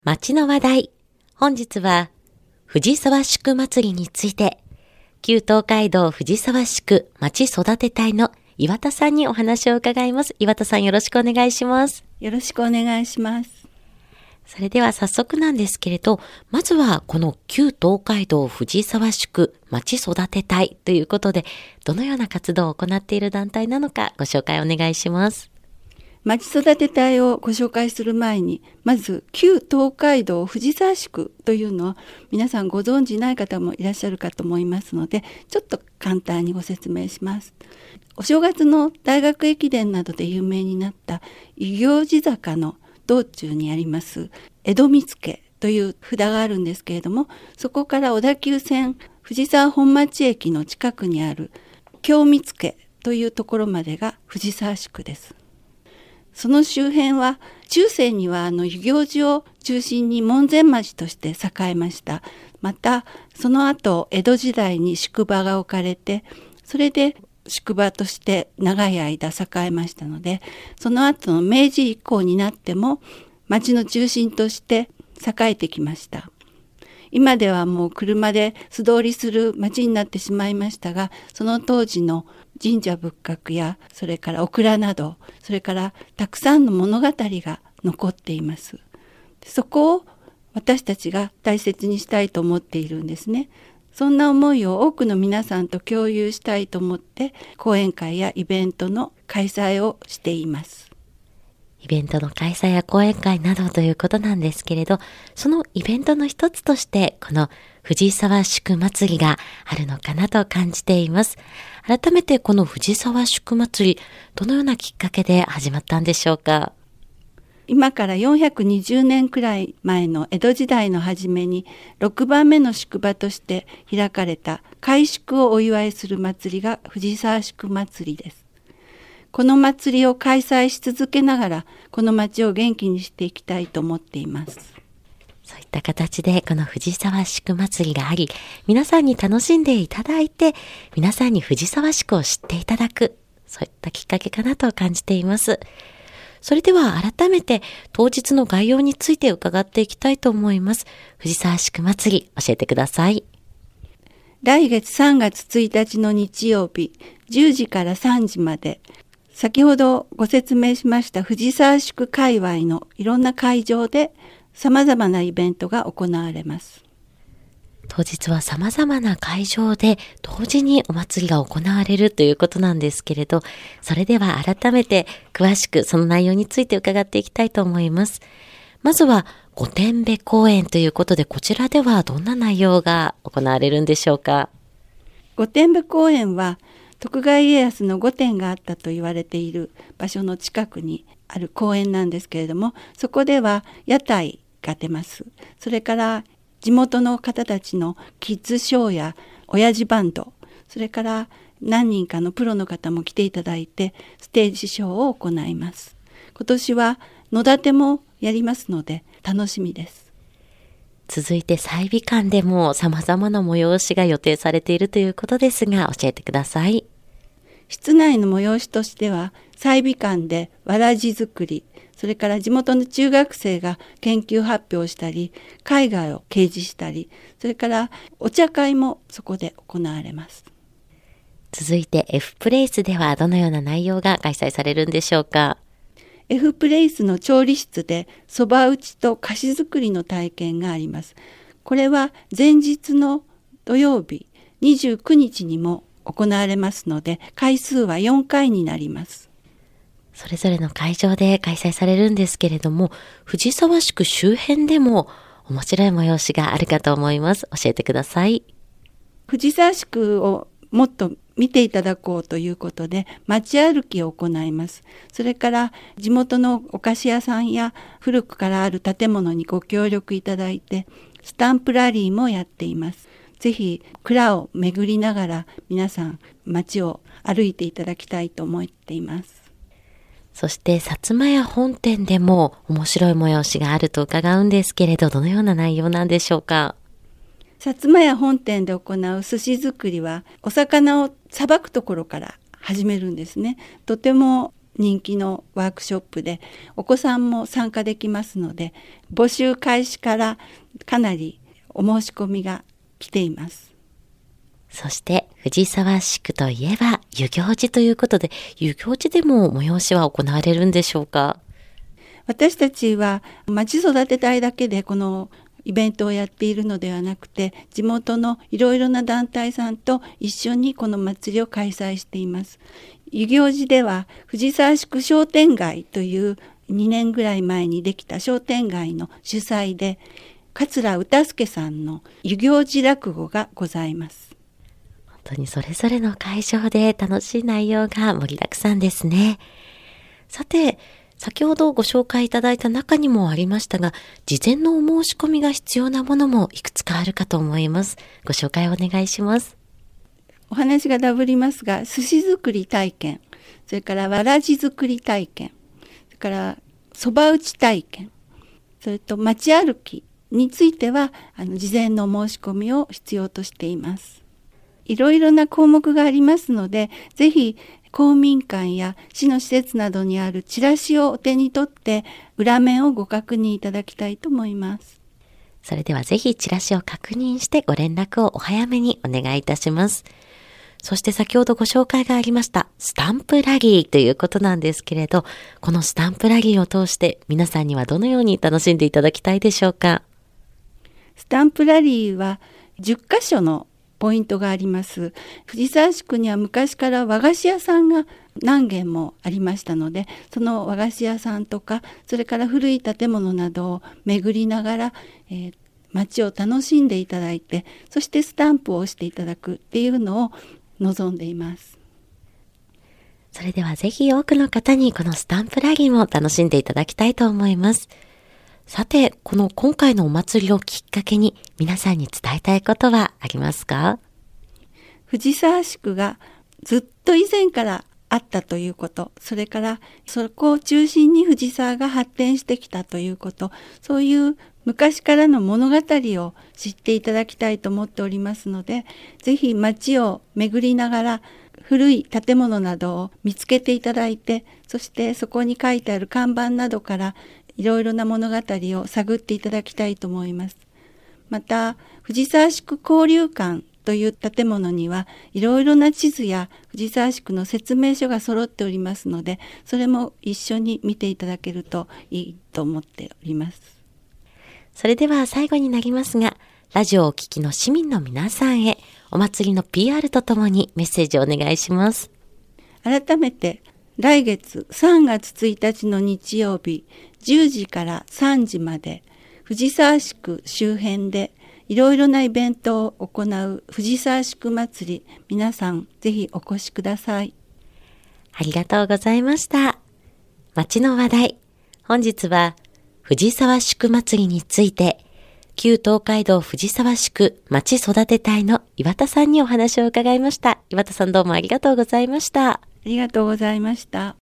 町の話題。本日は藤沢宿祭りについて、旧東海道藤沢宿町育て隊の岩田さんにお話を伺います。岩田さん、よろしくお願いします。 よろしくお願いします。 それでは早速なんですけれど、まずはこの旧東海道藤沢宿町育て隊ということで、どのような活動を行っている団体なのかご紹介お願いします。 町育て隊をご紹介する前に、まず旧東海道藤沢宿というのは皆さんご存じない方もいらっしゃるかと思いますので、ちょっと簡単にご説明します。お正月の大学駅伝などで有名になった遊行寺坂の道中にあります江戸見附という札があるんですけれども、そこから小田急線藤沢本町駅の近くにある京見附というところまでが藤沢宿です。その周辺は中世には遊行寺を中心に門前町として栄えました。またその後江戸時代に宿場が置かれて、それで宿場として長い間栄えましたので、その後の明治以降になっても町の中心として栄えてきました。今ではもう車で素通りする町になってしまいましたが、その当時の神社仏閣やそれからお蔵など、それからたくさんの物語が残っています。そこを私たちが大切にしたいと思っているんですね。そんな思いを多くの皆さんと共有したいと思って講演会やイベントの開催をしています。 イベントの開催や講演会などということなんですけれど、そのイベントの一つとしてこの藤沢宿祭りがあるのかなと感じています。改めてこの藤沢宿祭り、どのようなきっかけで始まったんでしょうか。 今から420年くらい前の江戸時代の初めに6番目の宿場として開かれた開宿をお祝いする祭りが藤沢宿祭りです。この祭りを開催し続けながら、この町を元気にしていきたいと思っています。 そういった形でこの藤沢宿祭りがあり、皆さんに楽しんでいただいて、皆さんに藤沢宿を知っていただく、そういったきっかけかなと感じています。それでは改めて当日の概要について伺っていきたいと思います。藤沢宿祭り、教えてください。 来月3月1日の日曜日、10時から3時まで、先ほどご説明しました藤沢宿界隈のいろんな会場で様々なイベントが行われます。 当日は様々な会場で同時にお祭りが行われるということなんですけれど、それでは改めて詳しくその内容について伺っていきたいと思います。まずは御殿部公演ということで、こちらではどんな内容が行われるんでしょうか。 御殿部公演は徳川家康の御殿があったと言われている場所の近くにある公園なんですけれども、そこでは屋台が出ます。それから地元の方たちのキッズショーや親父バンド、それから何人かのプロの方も来ていただいてステージショーを行います。今年は野立てもやりますので楽しみです。 続いて祭美館でも様々な催しが予定されているということですが、教えてください。 室内の催しとしては祭美館でわらじ作り、それから地元の中学生が研究発表したり絵画を掲示したり、それからお茶会もそこで行われます。 続いて F プレイスではどのような内容が開催されるんでしょうか。 F プレイスの調理室でそば打ちと菓子作りの体験があります。これは前日の土曜日29日にも行われますので、回数は4回になります。 それぞれの会場で開催されるんですけれども、藤沢宿周辺でも面白い催しがあるかと思います。教えてください。 藤沢宿をもっと見ていただこうということで街歩きを行います。それから地元のお菓子屋さんや古くからある建物にご協力いただいてスタンプラリーもやっています。ぜひ蔵を巡りながら皆さん街を歩いていただきたいと思っています。 そして薩摩屋本店でも面白い催しがあると伺うんですけれど、どのような内容なんでしょうか。 薩摩屋本店で行う寿司作りはお魚をさばくところから始めるんですね。とても人気のワークショップで、お子さんも参加できますので、募集開始からかなりお申し込みが来ています。 そして藤沢地区といえば遊行寺ということで、遊行寺でも催しは行われるんでしょうか？ 私たちはまち育て隊だけでこのイベントをやっているのではなくて、地元のいろいろな団体さんと一緒にこの祭りを開催しています。遊行寺では藤沢地区商店街という2年ぐらい前にできた商店街の主催で、桂歌助さんの遊行寺落語がございます。 本当にそれぞれの会場で楽しい内容が盛りだくさんですね。さて、先ほどご紹介いただいた中にもありましたが、事前のお申し込みが必要なものもいくつかあるかと思います。ご紹介お願いします。 お話がダブりますが、寿司作り体験、それからわらじ作り体験、それからそば打ち体験、それと街歩きについては事前の申し込みを必要としています。いろいろな項目がありますので、ぜひ公民館や市の施設などにあるチラシをお手に取って裏面をご確認いただきたいと思います。 それではぜひチラシを確認してご連絡をお早めにお願いいたします。そして先ほどご紹介がありましたスタンプラリーということなんですけれど、このスタンプラリーを通して皆さんにはどのように楽しんでいただきたいでしょうか？ スタンプラリーは10カ所のポイントがあります。藤沢地区には昔から和菓子屋さんが何軒もありましたので、その和菓子屋さんとか、それから古い建物などを巡りながら、街を楽しんでいただいて、そしてスタンプを押していただくっていうのを望んでいます。 それではぜひ多くの方にこのスタンプラリーも楽しんでいただきたいと思います。さて、今回のお祭りをきっかけに皆さんに伝えたいことはありますか？ 藤沢地区がずっと以前からあったということ、それからそこを中心に藤沢が発展してきたということ、そういう昔からの物語を知っていただきたいと思っておりますので、ぜひ街を巡りながら古い建物などを見つけていただいて、そしてそこに書いてある看板などからいろいろな物語を探っていただきたいと思います。また、藤沢地区交流館という建物にはいろいろな地図や藤沢地区の説明書が揃っておりますので、それも一緒に見ていただけるといいと思っております。 それでは最後になりますが、ラジオをお聞きの市民の皆さんへお祭りの PR とともにメッセージをお願いします。 改めて来月3月1日の日曜日10時から3時まで藤沢地区周辺でいろいろなイベントを行う藤沢地区祭り、皆さんぜひお越しください。 ありがとうございました。街の話題、本日は藤沢地区祭りについて旧東海道藤沢地区町育て隊の岩田さんにお話を伺いました。岩田さんどうもありがとうございました。 ありがとうございました。